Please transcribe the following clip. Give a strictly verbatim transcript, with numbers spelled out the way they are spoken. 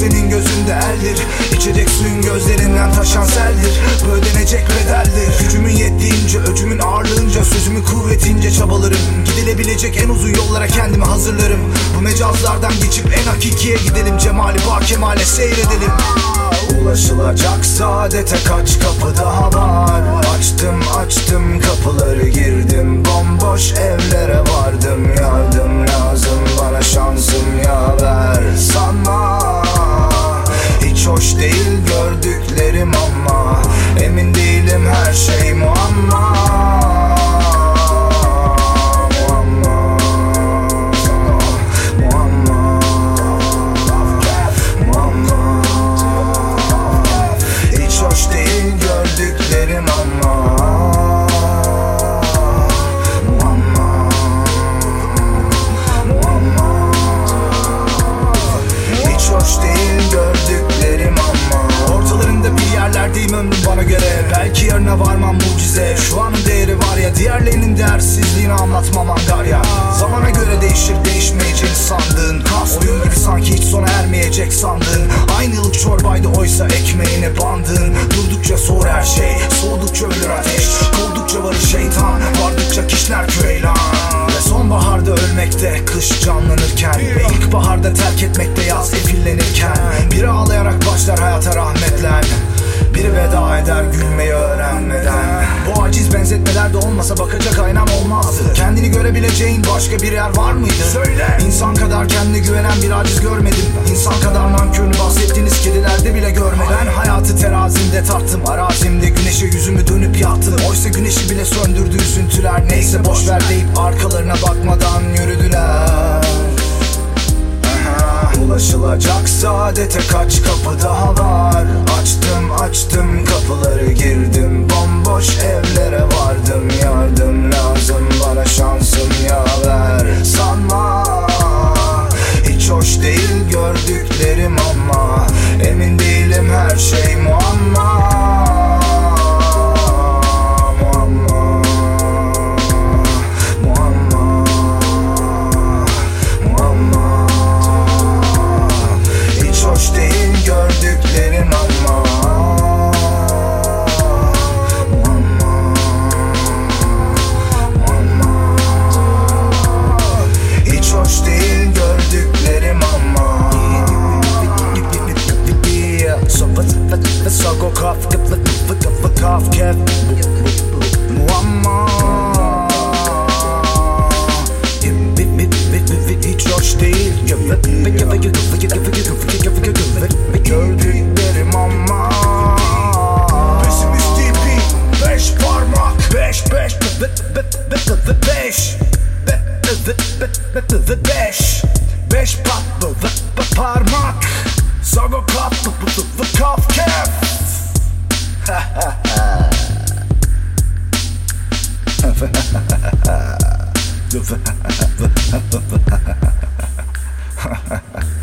senin gözünde eldir. İçecek suyun gözlerinden taşan seldir. Bu ödenecek bedeldir. Gücümün yettiğince, öcümün ağırlığınca, sözümün kuvvetince çabalarım. Gidilebilecek en uzun yollara kendimi hazırlarım. Bu mecazlardan geçip en hakikiye gidelim. Cemali bar kemale seyredelim. Ulaşılacak saadete kaç kapı daha var. Açtım açtım kapıları, girdim bomboş evlere vardım. Yardım lazım bana, şansım yaver sanma. Hiç hoş değil gördüklerim ama emin değilim, her şey muamma. Gördüklerim ama muamma, muamma. Hiç hoş değil gördüklerim ama ortalarında bir yerlerdeyim ömrüm bana göre. Belki yarına varmam mucize. Şu anın değeri var ya, diğerlerinin değersizliğini anlatmam angarya. Zamana göre değişir değişmeyeceğini sandığın kas oyun gibi sanki hiç sona ermeyecek sandığın. Aynı yıllık çorbaydı oysa ekmeğine bandığın. Durdukça soğur her şey, soğudukça ölür ateş. Kovdukça varır şeytan, vardıkça kişiler köylan. Ve sonbaharda ölmekte, kış canlanırken, ve ilkbaharda terk etmekte yaz efillenirken. Biri ağlayarak başlar hayata rahmetlen, biri veda eder gülmeyi öğrenmeden. Bu aciz benzetmeler de olmasa bakacak aynam olmazdı. Kendini görebileceğin başka bir yer var mıydı? Söyle. İnsan kadar kendine güvenen bir aciz görmedim. İnsan kadar nankörünü bahsettiğiniz kedilerde bile görmedim. Ben hayatı terazimde tarttım, arazimde güneşe yüzümü dönüp yattım. Oysa güneşi bile söndürdü üzüntüler. Neyse boşver deyip arkalarına bakmadan yürüdüler. Ulaşılacak saadete kaç kapı daha var. Açtım açtım kapıları, girdim bomboş evlere vardım. Yardım lazım bana, şansım yaver sanma. Hiç hoş değil gördüklerim ama emin değilim, her şey muamma. Gördüklerim ama muamma, muamma. Hiç hoş değil gördüklerim ama. Muamma. Hiç hoş değil gördüklerim ama. Pesimist D P, beş parmak. Beş, beş, beş. Beş, beş parmak. Sago kaf, kaf kef. Ha ha ha ha.